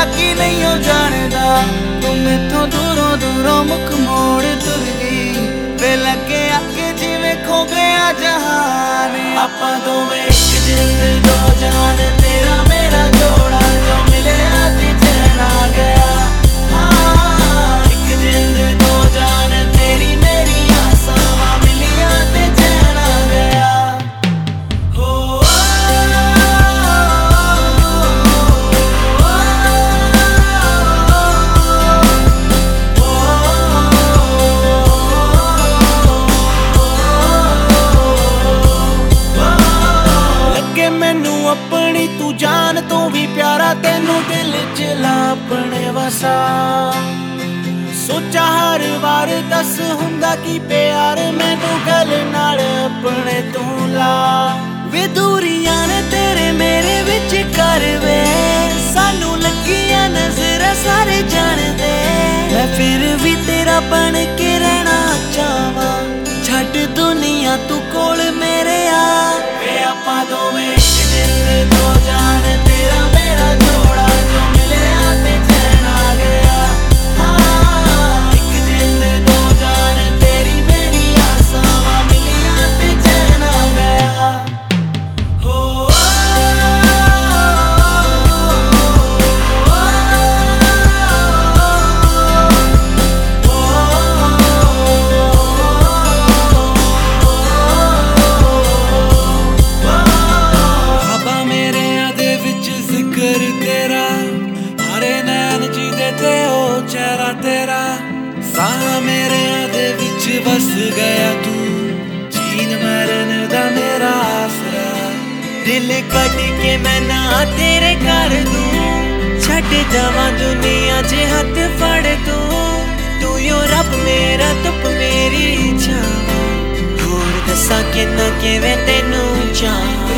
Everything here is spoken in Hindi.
की नहीं हो जानदा तू मैथों दूरों दूरों मुख मोड़ तुर गई वे लगे आके जिवें खो गया जहान आपां दोवें एक जिंद दो जान तेरा मेरा जोड़ा जो मिले ते चैन आ गया एक जिंद दो जान तेरी मेरी आसां मिलिया ते चैन आ गया अपनी तू जान तू भी प्यारा तेनू दिल च ला अपने वसा सोचा हर बार दस हुंदा की प्यार मैनू गल नाल अपने तू ला वे दूरियां ने तेरे मेरे विच कर वे सानू लगियां नजर सारे जानदे मैं फिर भी तेरा बन के रहना चाहवां छड्ड दुनिया तू कोल मेरे आ वे आपां दोवें दो जान तेरा मेरा जोड़ा जो मिले ते चैन आ गया एक जिंद दो जान तेरी मेरी आसां मिलिया ते चैन आ गया चेहरा तेरा साह मेरे दे विच बस गया तू जीन मरन दा मेरा आसरा दिल कट के मैं ना तेरे कर दूं छड़ जावां दुनिया जे हाथ फड़ तू यो रब मेरा तुप मेरी छावां होर दसा किन्ना किवें तेनू चाहां